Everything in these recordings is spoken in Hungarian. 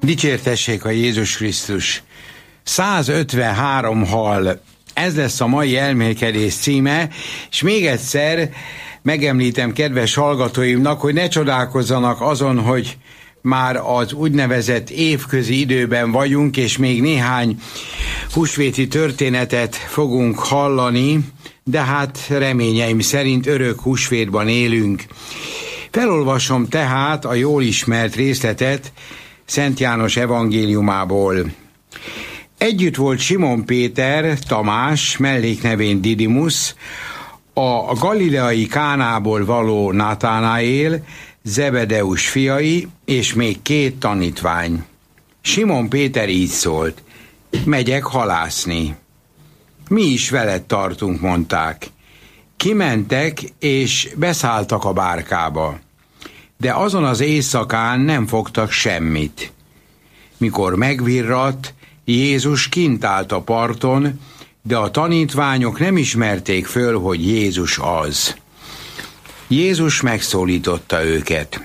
Dicsértessék a Jézus Krisztus! 153 hal, ez lesz a mai elmélkedés címe, és még egyszer megemlítem kedves hallgatóimnak, hogy ne csodálkozzanak azon, hogy már az úgynevezett évközi időben vagyunk, és még néhány húsvéti történetet fogunk hallani, de hát reményeim szerint örök húsvétban élünk. Felolvasom tehát a jól ismert részletet Szent János evangéliumából. Együtt volt Simon Péter, Tamás, melléknevén Didimusz, a galileai Kánából való Natánaél, Zebedeus fiai, és még 2 tanítvány. Simon Péter így szólt: megyek halászni. Mi is veled tartunk, mondták. Kimentek, és beszálltak a bárkába. De azon az éjszakán nem fogtak semmit. Mikor megvirradt, Jézus kint állt a parton, de a tanítványok nem ismerték föl, hogy Jézus az. Jézus megszólította őket.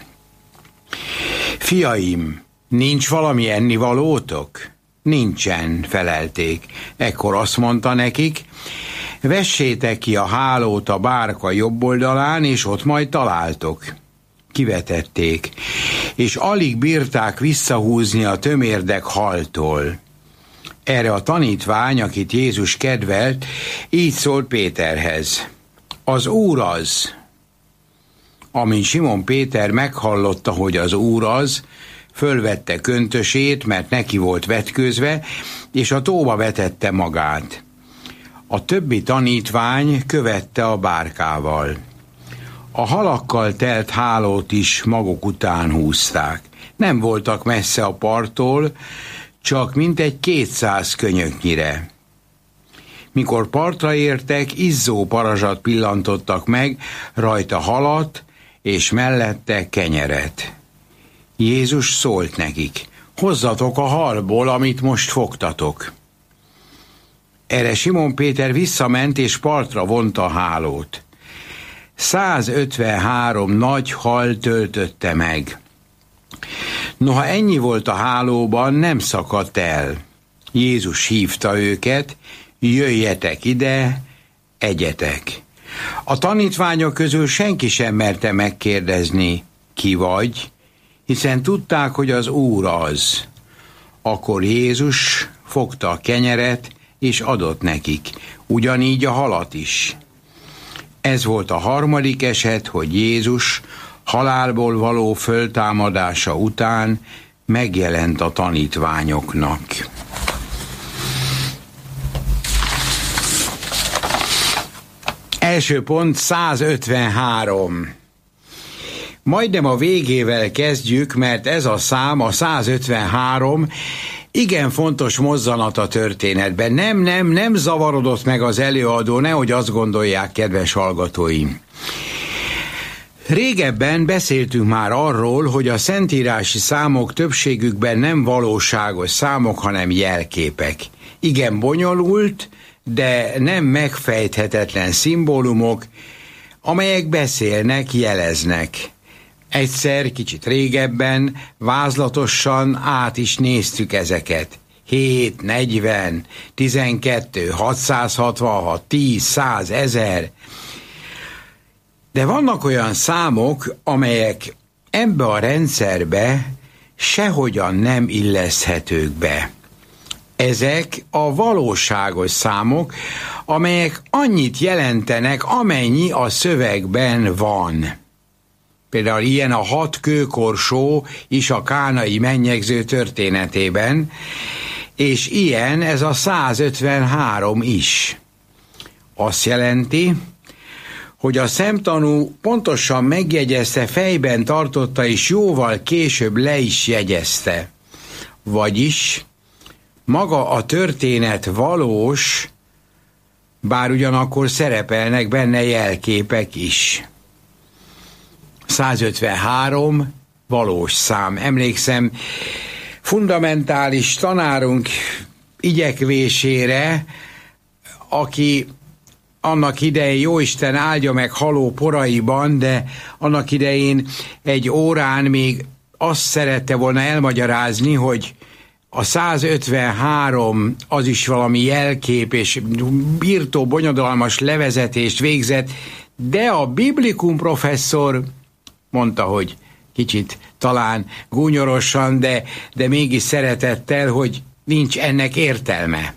Fiaim, nincs valami ennivalótok? Nincsen, felelték. Ekkor azt mondta nekik: vessétek ki a hálót a bárka jobb oldalán, és ott majd találtok. Kivetették, és alig bírták visszahúzni a tömérdek haltól. Erre a tanítvány, akit Jézus kedvelt, így szólt Péterhez: az Úr az. Amint Simon Péter meghallotta, hogy az Úr az, fölvette köntösét, mert neki volt vetkőzve, és a tóba vetette magát. A többi tanítvány követte a bárkával. A halakkal telt hálót is maguk után húzták. Nem voltak messze a parttól, csak mintegy 200 könyöknyire. Mikor partra értek, izzó parazsat pillantottak meg, rajta halat, és mellette kenyeret. Jézus szólt nekik: hozzatok a halból, amit most fogtatok. Erre Simon Péter visszament, és partra vonta a hálót. 153 nagy hal töltötte meg. Noha ennyi volt a hálóban, nem szakadt el. Jézus hívta őket: jöjjetek ide, egyetek. A tanítványok közül senki sem merte megkérdezni: ki vagy? Hiszen tudták, hogy az Úr az. Akkor Jézus fogta a kenyeret, és adott nekik, ugyanígy a halat is. Ez volt a harmadik eset, hogy Jézus halálból való föltámadása után megjelent a tanítványoknak. Első pont, 153. Majdnem a végével kezdjük, mert ez a szám, a 153, igen fontos mozzanat a történetben. Nem zavarodott meg az előadó, nehogy azt gondolják, kedves hallgatóim. Régebben beszéltünk már arról, hogy a szentírási számok többségükben nem valóságos számok, hanem jelképek. Igen bonyolult, de nem megfejthetetlen szimbólumok, amelyek beszélnek, jeleznek. Egyszer, kicsit régebben, vázlatosan át is néztük ezeket. 7, 40, 12, 666, 10, 100, 1000. De vannak olyan számok, amelyek ebbe a rendszerbe sehogyan nem illeszthetők be. Ezek a valóságos számok, amelyek annyit jelentenek, amennyi a szövegben van. Például ilyen a 6 kőkorsó is a kánai mennyegző történetében, és ilyen ez a 153 is. Azt jelenti, hogy a szemtanú pontosan megjegyezte, fejben tartotta, és jóval később le is jegyezte. Vagyis maga a történet valós, bár ugyanakkor szerepelnek benne jelképek is. 153 valós szám. Emlékszem, fundamentális tanárunk igyekvésére, aki annak idején, jóisten áldja meg haló poraiban, de annak idején egy órán még azt szerette volna elmagyarázni, hogy a 153 az is valami jelkép, és birtó bonyodalmas levezetést végzett, de a biblikum professzor mondta, hogy kicsit talán gúnyorosan, de mégis szeretettel, hogy nincs ennek értelme.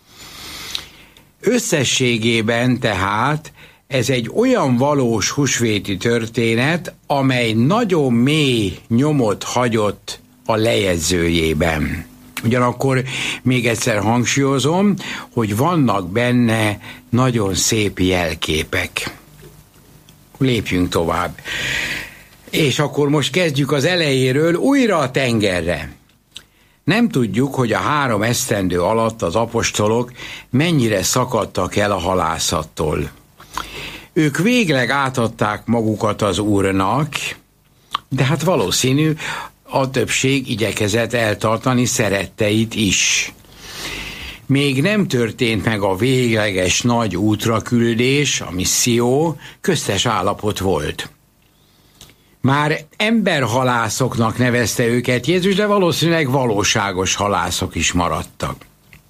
Összességében tehát ez egy olyan valós húsvéti történet, amely nagyon mély nyomot hagyott a lejegyzőjében. Ugyanakkor még egyszer hangsúlyozom, hogy vannak benne nagyon szép jelképek. Lépjünk tovább. És akkor most kezdjük az elejéről, újra a tengerre. Nem tudjuk, hogy a 3 esztendő alatt az apostolok mennyire szakadtak el a halászattól. Ők végleg átadták magukat az Úrnak, de hát valószínű, a többség igyekezett eltartani szeretteit is. Még nem történt meg a végleges nagy útraküldés, a misszió, köztes állapot volt. Már emberhalászoknak nevezte őket Jézus, de valószínűleg valóságos halászok is maradtak.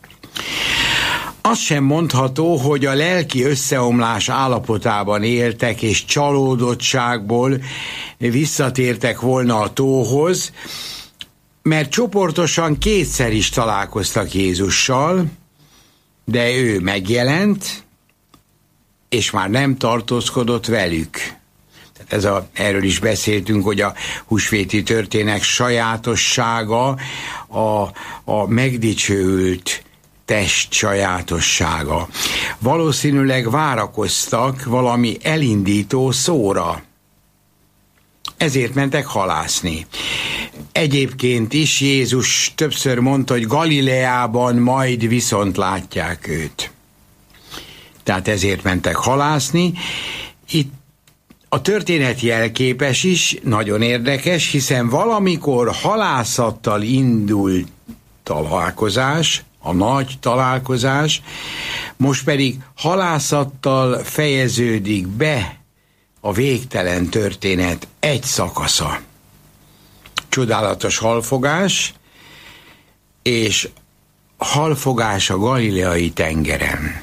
Az sem mondható, hogy a lelki összeomlás állapotában éltek, és csalódottságból visszatértek volna a tóhoz, mert csoportosan 2-szer is találkoztak Jézussal, de ő megjelent, és már nem tartózkodott velük. Erről is beszéltünk, hogy a húsvéti történet sajátossága a megdicsőült test sajátossága. Valószínűleg várakoztak valami elindító szóra. Ezért mentek halászni. Egyébként is Jézus többször mondta, hogy Galileában majd viszont látják őt. Tehát ezért mentek halászni. Itt a történet jelképes is, nagyon érdekes, hiszen valamikor halászattal indult találkozás, a nagy találkozás, most pedig halászattal fejeződik be a végtelen történet egy szakasza. Csodálatos halfogás, és halfogás a Galileai tengeren.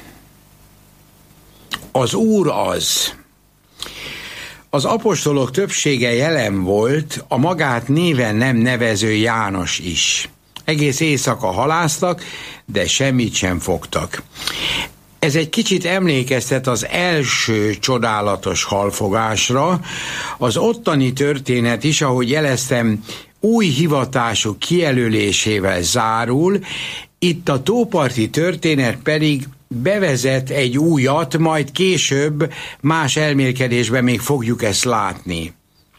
Az Úr az. Az apostolok többsége jelen volt, a magát néven nem nevező János is. Egész éjszaka halásztak, de semmit sem fogtak. Ez egy kicsit emlékeztet az első csodálatos halfogásra. Az ottani történet is, ahogy jeleztem, új hivatásuk kijelölésével zárul, itt a tóparti történet pedig bevezet egy újat, majd később más elmélkedésben még fogjuk ezt látni.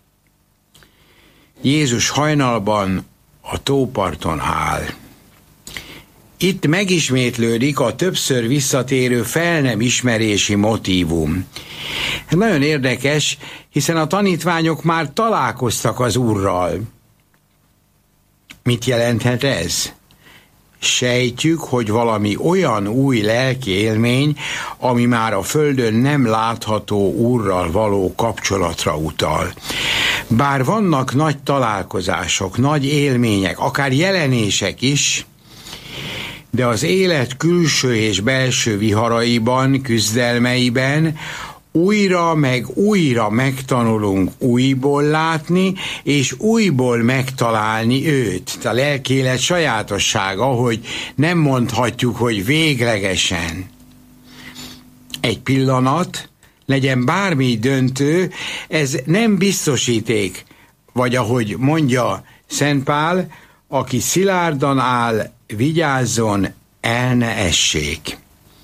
Jézus hajnalban a tóparton áll. Itt megismétlődik a többször visszatérő fel nem ismerési motívum. Nagyon érdekes, hiszen a tanítványok már találkoztak az Úrral. Mit jelenthet ez? Sejtjük, hogy valami olyan új lelki élmény, ami már a földön nem látható Úrral való kapcsolatra utal. Bár vannak nagy találkozások, nagy élmények, akár jelenések is, de az élet külső és belső viharaiban, küzdelmeiben újra meg újra megtanulunk újból látni, és újból megtalálni őt. A lelkélet sajátossága, hogy nem mondhatjuk, hogy véglegesen. Egy pillanat, legyen bármi döntő, ez nem biztosíték, vagy ahogy mondja Szent Pál, aki szilárdan áll, vigyázzon, el ne essék.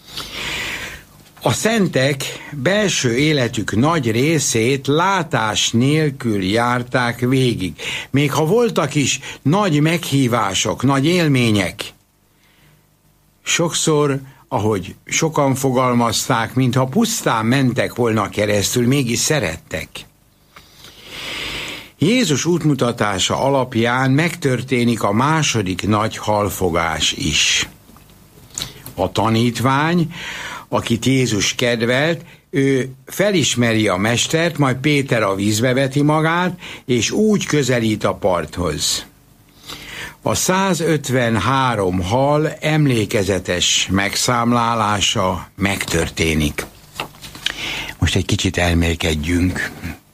A szentek belső életük nagy részét látás nélkül járták végig, még ha voltak is nagy meghívások, nagy élmények. Sokszor, ahogy sokan fogalmazták, mintha pusztán mentek volna keresztül, mégis szerettek. Jézus útmutatása alapján megtörténik a második nagy halfogás is. A tanítvány, akit Jézus kedvelt, ő felismeri a mestert, majd Péter a vízbe veti magát, és úgy közelít a parthoz. A 153 hal emlékezetes megszámlálása megtörténik. Most egy kicsit elmélkedjünk.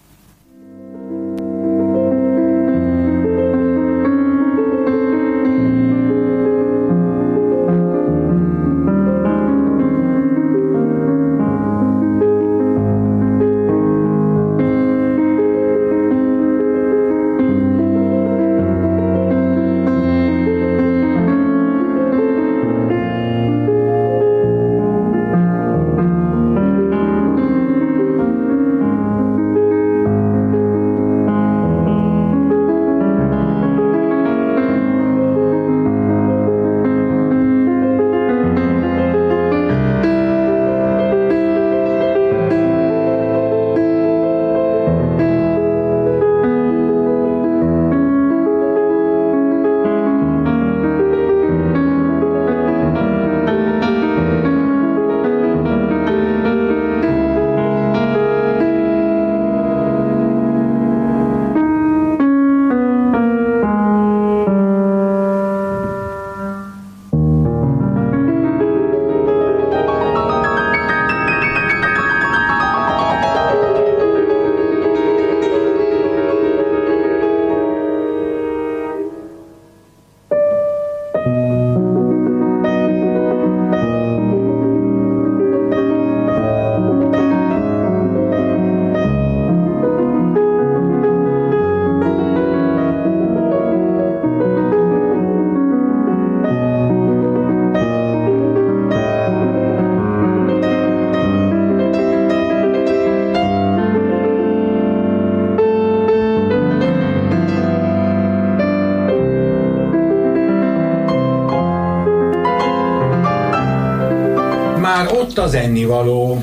Ott az ennivaló.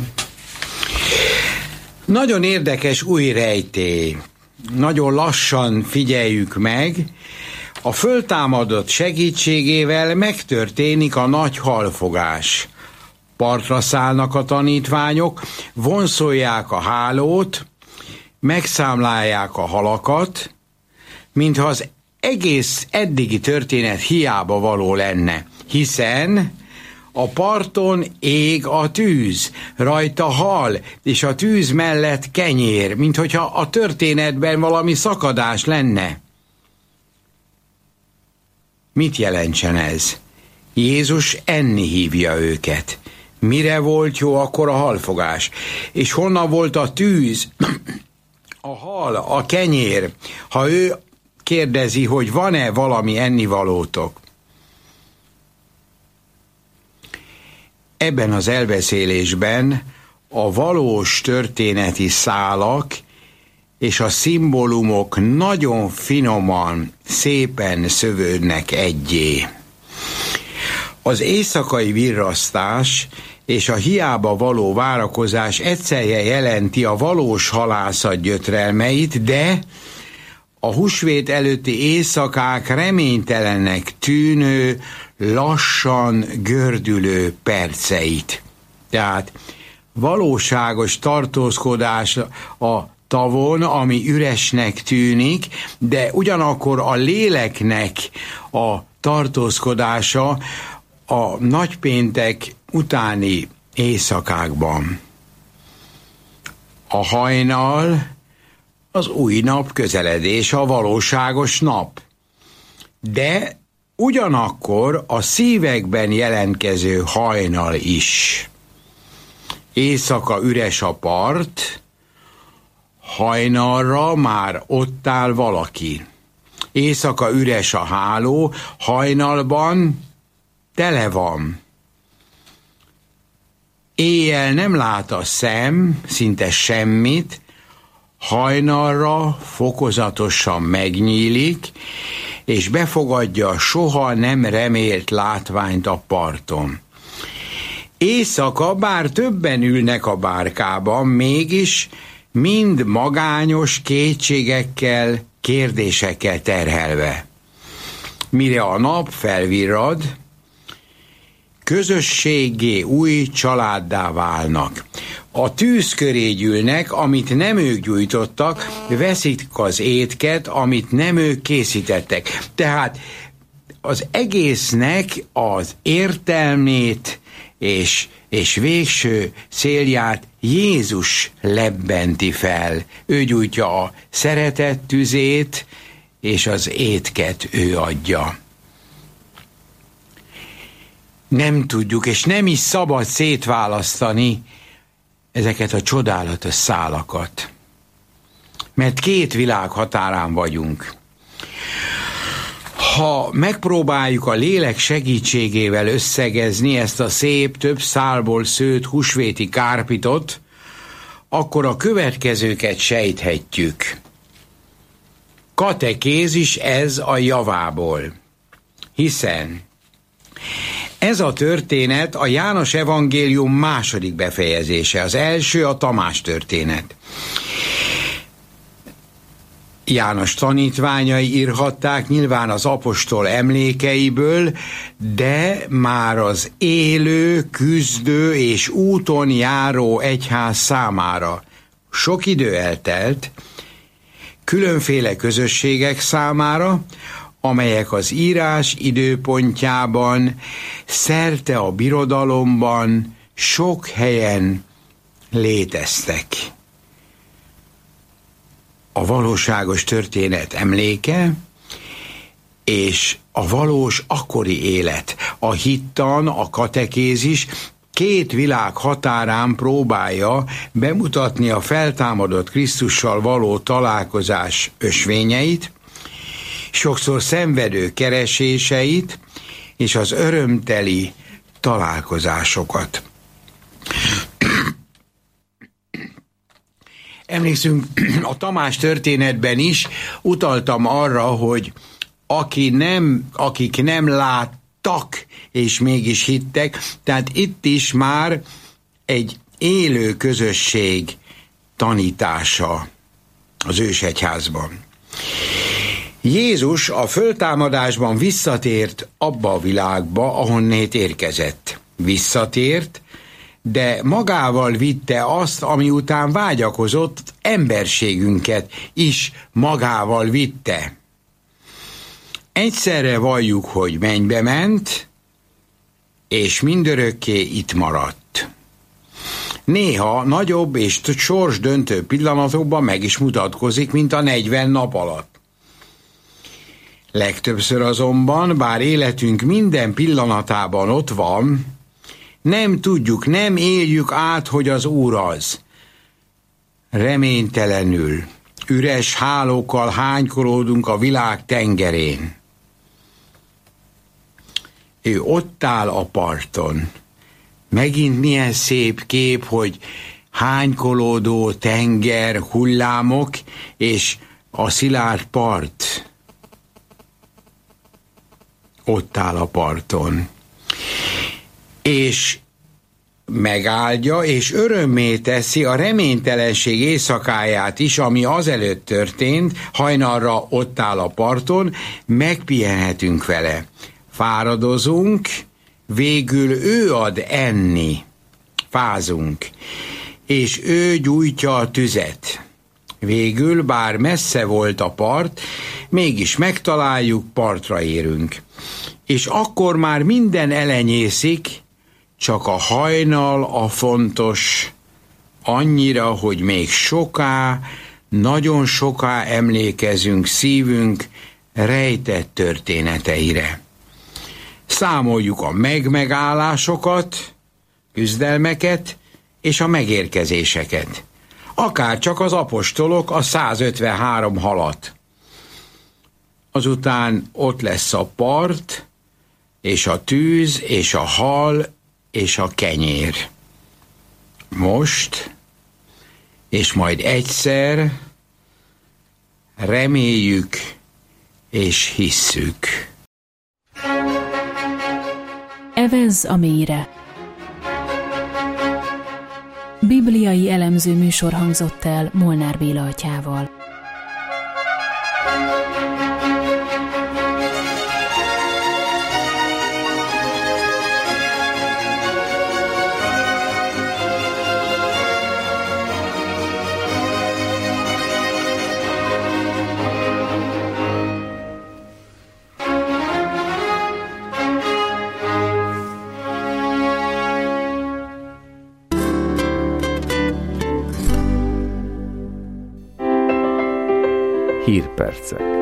Nagyon érdekes új rejtély. Nagyon lassan figyeljük meg. A föltámadott segítségével megtörténik a nagy halfogás. Partra szállnak a tanítványok, vonszolják a hálót, megszámlálják a halakat, mintha az egész eddigi történet hiába való lenne, hiszen a parton ég a tűz, rajta hal, és a tűz mellett kenyér, minthogyha a történetben valami szakadás lenne. Mit jelentsen ez? Jézus enni hívja őket. Mire volt jó akkor a halfogás? És honnan volt a tűz, a hal, a kenyér, ha ő kérdezi, hogy van-e valami ennivalótok? Ebben az elbeszélésben a valós történeti szálak és a szimbólumok nagyon finoman, szépen szövődnek egyé. Az éjszakai virrasztás és a hiába való várakozás egyszerre jelenti a valós halászat gyötrelmeit, de a húsvét előtti éjszakák reménytelenek tűnő, lassan gördülő perceit. Tehát valóságos tartózkodás a tavon, ami üresnek tűnik, de ugyanakkor a léleknek a tartózkodása a nagypéntek utáni éjszakákban. A hajnal az új nap közeledés, a valóságos nap. De ugyanakkor a szívekben jelentkező hajnal is. Éjszaka üres a part, hajnalra már ott áll valaki. Éjszaka üres a háló, hajnalban tele van. Éjjel nem lát a szem szinte semmit, hajnalra fokozatosan megnyílik, és befogadja a soha nem remélt látványt a parton. Éjszaka, bár többen ülnek a bárkában, mégis mind magányos kétségekkel, kérdésekkel terhelve. Mire a nap felvirrad, közösséggé, új családdá válnak. a tűz köré gyűlnek, amit nem ők gyújtottak, veszik az étket, amit nem ők készítettek. Tehát az egésznek az értelmét és végső célját Jézus lebbenti fel. Ő gyújtja a szeretet tüzét, és az étket ő adja. Nem tudjuk, és nem is szabad szétválasztani ezeket a csodálatos szálakat. Mert két világ határán vagyunk. Ha megpróbáljuk a lélek segítségével összegezni ezt a szép, több szálból szőtt húsvéti kárpitot, akkor a következőket sejthetjük. Katekézis ez a javából. Hiszen ez a történet a János evangélium második befejezése. Az első a Tamás történet. János tanítványai írhatták nyilván az apostol emlékeiből, de már az élő, küzdő és úton járó egyház számára sok idő eltelt, különféle közösségek számára, amelyek az írás időpontjában, szerte a birodalomban, sok helyen léteztek. A valóságos történet emléke, és a valós akkori élet, a hittan, a katekézis két világ határán próbálja bemutatni a feltámadott Krisztussal való találkozás ösvényeit, sokszor szenvedő kereséseit, és az örömteli találkozásokat. Emlékszünk, a Tamás történetben is utaltam arra, hogy akik nem láttak, és mégis hittek, tehát itt is már egy élő közösség tanítása az ősegyházban. Jézus a föltámadásban visszatért abba a világba, ahonnét érkezett. Visszatért, de magával vitte azt, ami után vágyakozott, emberségünket is magával vitte. Egyszerre valljuk, hogy mennybe ment, és mindörökké itt maradt. Néha nagyobb és sorsdöntő pillanatokban meg is mutatkozik, mint a 40 nap alatt. Legtöbbször azonban, bár életünk minden pillanatában ott van, nem tudjuk, nem éljük át, hogy az Úr az. Reménytelenül, üres hálókkal hánykolódunk a világ tengerén. Ő ott áll a parton. Megint milyen szép kép, hogy hánykolódó tenger, hullámok és a szilárd part. Ott áll a parton. És megáldja, és örömmé teszi a reménytelenség éjszakáját is, ami azelőtt történt, hajnalra ott áll a parton, megpihenhetünk vele. Fáradozunk, végül ő ad enni, fázunk, és ő gyújtja a tüzet. Végül, bár messze volt a part, mégis megtaláljuk, partra érünk. És akkor már minden elenyészik, csak a hajnal a fontos, annyira, hogy még soká, nagyon soká emlékezünk szívünk rejtett történeteire. Számoljuk a megállásokat, küzdelmeket és a megérkezéseket. Akár csak az apostolok a 153 halat. Azután ott lesz a part, és a tűz, és a hal, és a kenyér. Most, és majd egyszer reméljük, és hisszük. Evezz a mélyre. Bibliai elemző műsor hangzott el Molnár Béla atyával. Hírpercek.